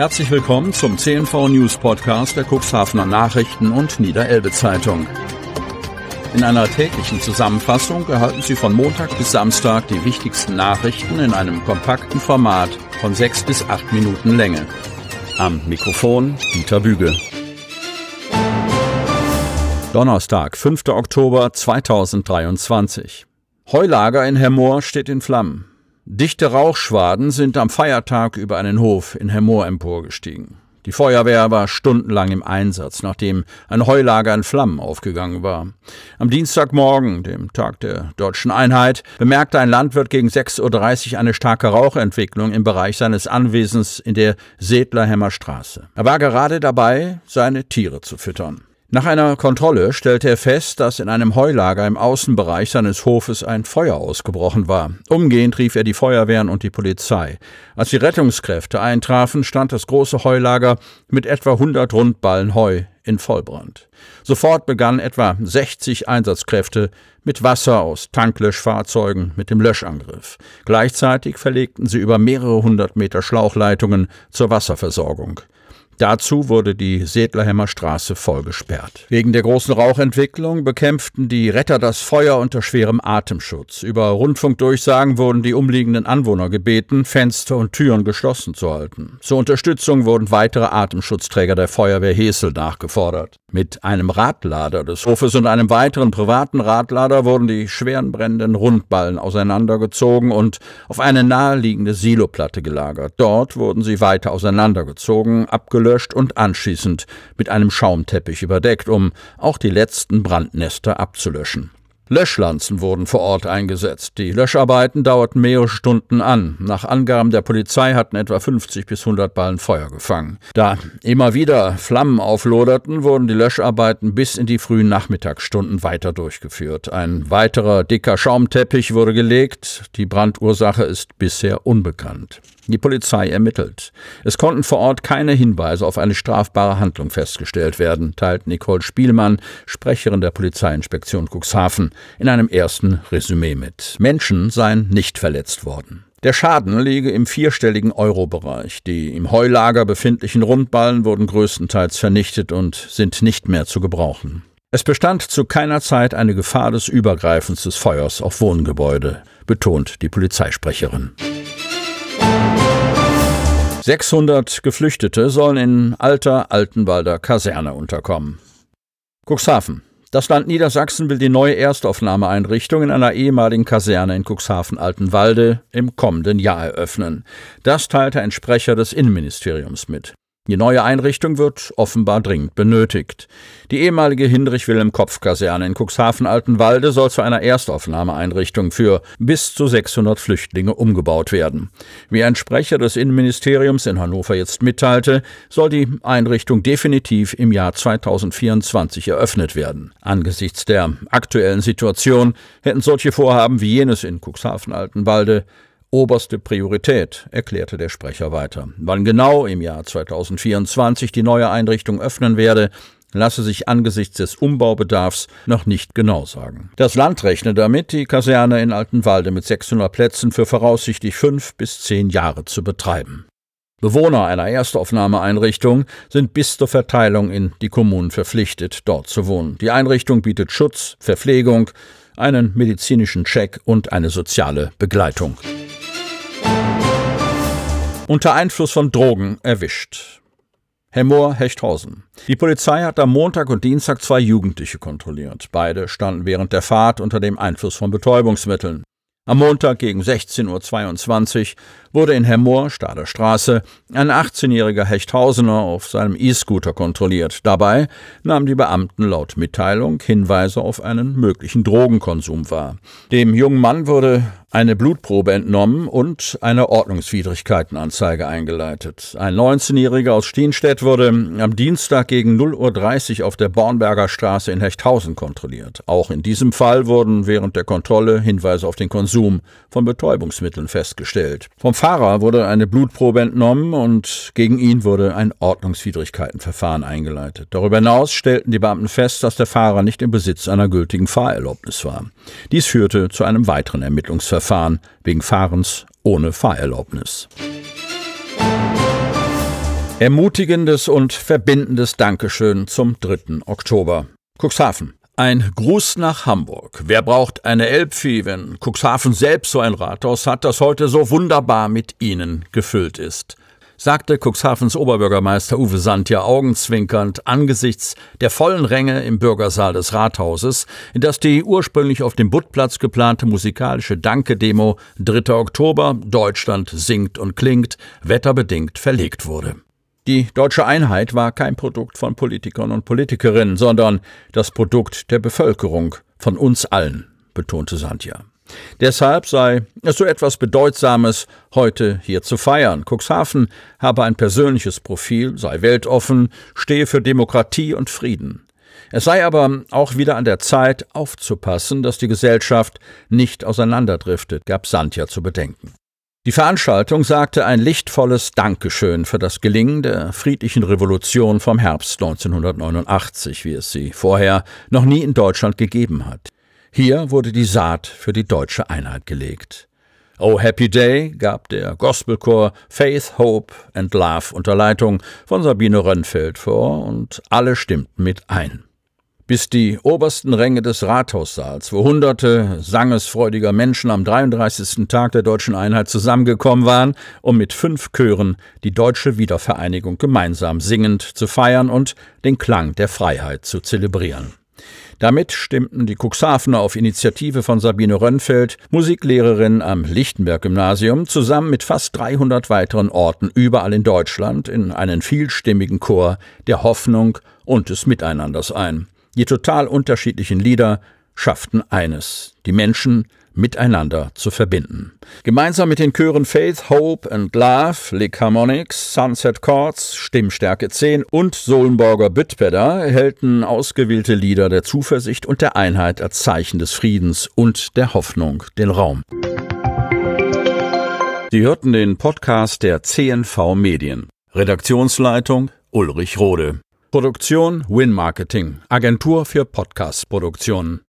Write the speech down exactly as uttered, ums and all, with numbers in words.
Herzlich willkommen zum C N V News Podcast der Cuxhavener Nachrichten und Niederelbe Zeitung. In einer täglichen Zusammenfassung erhalten Sie von Montag bis Samstag die wichtigsten Nachrichten in einem kompakten Format von sechs bis acht Minuten Länge. Am Mikrofon Dieter Büge. Donnerstag, fünfter Oktober zweitausenddreiundzwanzig. Heulager in Hemmoor steht in Flammen. Dichte Rauchschwaden sind am Feiertag über einen Hof in Hemmoor emporgestiegen. Die Feuerwehr war stundenlang im Einsatz, nachdem ein Heulager in Flammen aufgegangen war. Am Dienstagmorgen, dem Tag der Deutschen Einheit, bemerkte ein Landwirt gegen sechs Uhr dreißig eine starke Rauchentwicklung im Bereich seines Anwesens in der Sedlerhemmer Straße. Er war gerade dabei, seine Tiere zu füttern. Nach einer Kontrolle stellte er fest, dass in einem Heulager im Außenbereich seines Hofes ein Feuer ausgebrochen war. Umgehend rief er die Feuerwehren und die Polizei. Als die Rettungskräfte eintrafen, stand das große Heulager mit etwa hundert Rundballen Heu in Vollbrand. Sofort begannen etwa sechzig Einsatzkräfte mit Wasser aus Tanklöschfahrzeugen mit dem Löschangriff. Gleichzeitig verlegten sie über mehrere hundert Meter Schlauchleitungen zur Wasserversorgung. Dazu wurde die Sedlerhemmer Straße voll gesperrt. Wegen der großen Rauchentwicklung bekämpften die Retter das Feuer unter schwerem Atemschutz. Über Rundfunkdurchsagen wurden die umliegenden Anwohner gebeten, Fenster und Türen geschlossen zu halten. Zur Unterstützung wurden weitere Atemschutzträger der Feuerwehr Hesel nachgefordert. Mit einem Radlader des Hofes und einem weiteren privaten Radlader wurden die schweren brennenden Rundballen auseinandergezogen und auf eine naheliegende Siloplatte gelagert. Dort wurden sie weiter auseinandergezogen, abgelöscht und anschließend mit einem Schaumteppich überdeckt, um auch die letzten Brandnester abzulöschen. Löschlanzen wurden vor Ort eingesetzt. Die Löscharbeiten dauerten mehrere Stunden an. Nach Angaben der Polizei hatten etwa fünfzig bis hundert Ballen Feuer gefangen. Da immer wieder Flammen aufloderten, wurden die Löscharbeiten bis in die frühen Nachmittagsstunden weiter durchgeführt. Ein weiterer dicker Schaumteppich wurde gelegt. Die Brandursache ist bisher unbekannt. Die Polizei ermittelt. Es konnten vor Ort keine Hinweise auf eine strafbare Handlung festgestellt werden, teilt Nicole Spielmann, Sprecherin der Polizeiinspektion Cuxhaven, in einem ersten Resümee mit. Menschen seien nicht verletzt worden. Der Schaden liege im vierstelligen Euro-Bereich. Die im Heulager befindlichen Rundballen wurden größtenteils vernichtet und sind nicht mehr zu gebrauchen. Es bestand zu keiner Zeit eine Gefahr des Übergreifens des Feuers auf Wohngebäude, betont die Polizeisprecherin. sechshundert Geflüchtete sollen in alter Altenwalder Kaserne unterkommen. Cuxhaven. Das Land Niedersachsen will die neue Erstaufnahmeeinrichtung in einer ehemaligen Kaserne in Cuxhaven-Altenwalde im kommenden Jahr eröffnen. Das teilte ein Sprecher des Innenministeriums mit. Die neue Einrichtung wird offenbar dringend benötigt. Die ehemalige Hinrich-Wilhelm-Kopf-Kaserne in Cuxhaven-Altenwalde soll zu einer Erstaufnahmeeinrichtung für bis zu sechshundert Flüchtlinge umgebaut werden. Wie ein Sprecher des Innenministeriums in Hannover jetzt mitteilte, soll die Einrichtung definitiv im Jahr zweitausendvierundzwanzig eröffnet werden. Angesichts der aktuellen Situation hätten solche Vorhaben wie jenes in Cuxhaven-Altenwalde oberste Priorität, erklärte der Sprecher weiter. Wann genau im Jahr zweitausendvierundzwanzig die neue Einrichtung öffnen werde, lasse sich angesichts des Umbaubedarfs noch nicht genau sagen. Das Land rechne damit, die Kaserne in Altenwalde mit sechshundert Plätzen für voraussichtlich fünf bis zehn Jahre zu betreiben. Bewohner einer Erstaufnahmeeinrichtung sind bis zur Verteilung in die Kommunen verpflichtet, dort zu wohnen. Die Einrichtung bietet Schutz, Verpflegung, einen medizinischen Check und eine soziale Begleitung. Unter Einfluss von Drogen erwischt. Hemmoor-Hechthausen. Die Polizei hat am Montag und Dienstag zwei Jugendliche kontrolliert. Beide standen während der Fahrt unter dem Einfluss von Betäubungsmitteln. Am Montag gegen sechzehn Uhr zweiundzwanzig wurde in Hemmoor, Stader Straße, ein achtzehnjähriger Hechthausener auf seinem E-Scooter kontrolliert. Dabei nahmen die Beamten laut Mitteilung Hinweise auf einen möglichen Drogenkonsum wahr. Dem jungen Mann wurde eine Blutprobe entnommen und eine Ordnungswidrigkeitenanzeige eingeleitet. Ein neunzehnjähriger aus Stienstedt wurde am Dienstag gegen null Uhr dreißig auf der Bornberger Straße in Hechthausen kontrolliert. Auch in diesem Fall wurden während der Kontrolle Hinweise auf den Konsum von Betäubungsmitteln festgestellt. Vom Fahrer wurde eine Blutprobe entnommen und gegen ihn wurde ein Ordnungswidrigkeitenverfahren eingeleitet. Darüber hinaus stellten die Beamten fest, dass der Fahrer nicht im Besitz einer gültigen Fahrerlaubnis war. Dies führte zu einem weiteren Ermittlungsverfahren wegen Fahrens ohne Fahrerlaubnis. Ermutigendes und verbindendes Dankeschön zum dritten Oktober. Cuxhaven. Ein Gruß nach Hamburg. Wer braucht eine Elbphie, wenn Cuxhaven selbst so ein Rathaus hat, das heute so wunderbar mit ihnen gefüllt ist? Sagte Cuxhavens Oberbürgermeister Uwe Santja augenzwinkernd angesichts der vollen Ränge im Bürgersaal des Rathauses, in das die ursprünglich auf dem Buttplatz geplante musikalische Danke-Demo dritter Oktober Deutschland singt und klingt wetterbedingt verlegt wurde. Die deutsche Einheit war kein Produkt von Politikern und Politikerinnen, sondern das Produkt der Bevölkerung, von uns allen, betonte Santja. Deshalb sei es so etwas Bedeutsames, heute hier zu feiern. Cuxhaven habe ein persönliches Profil, sei weltoffen, stehe für Demokratie und Frieden. Es sei aber auch wieder an der Zeit, aufzupassen, dass die Gesellschaft nicht auseinanderdriftet, gab Santja zu bedenken. Die Veranstaltung sagte ein lichtvolles Dankeschön für das Gelingen der friedlichen Revolution vom Herbst neunzehnhundertneunundachtzig, wie es sie vorher noch nie in Deutschland gegeben hat. Hier wurde die Saat für die deutsche Einheit gelegt. Oh Happy Day gab der Gospelchor Faith, Hope and Love unter Leitung von Sabine Rönnfeld vor und alle stimmten mit ein. Bis die obersten Ränge des Rathaussaals, wo hunderte sangesfreudiger Menschen am dreiunddreißigsten Tag der deutschen Einheit zusammengekommen waren, um mit fünf Chören die deutsche Wiedervereinigung gemeinsam singend zu feiern und den Klang der Freiheit zu zelebrieren. Damit stimmten die Cuxhavener auf Initiative von Sabine Rönnfeld, Musiklehrerin am Lichtenberg-Gymnasium, zusammen mit fast dreihundert weiteren Orten überall in Deutschland in einen vielstimmigen Chor der Hoffnung und des Miteinanders ein. Die total unterschiedlichen Lieder schafften eines, die Menschen miteinander zu verbinden. Gemeinsam mit den Chören Faith, Hope and Love, Lick Harmonics, Sunset Chords, Stimmstärke zehn und Solenborger Büttpedder erhellten ausgewählte Lieder der Zuversicht und der Einheit als Zeichen des Friedens und der Hoffnung den Raum. Sie hörten den Podcast der C N V Medien. Redaktionsleitung Ulrich Rode. Produktion Win Marketing, Agentur für Podcast-Produktionen.